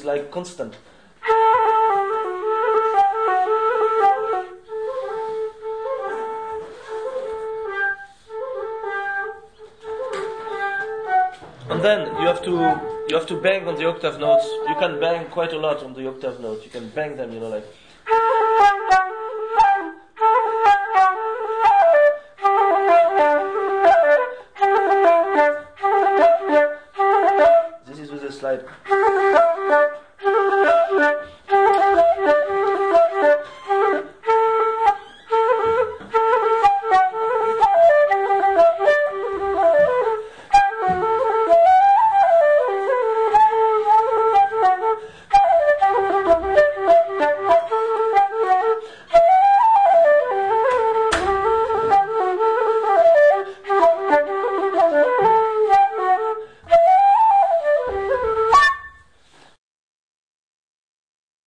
like constant. And then you have to bang on the octave notes. You can bang quite a lot on the octave notes. You can bang them, like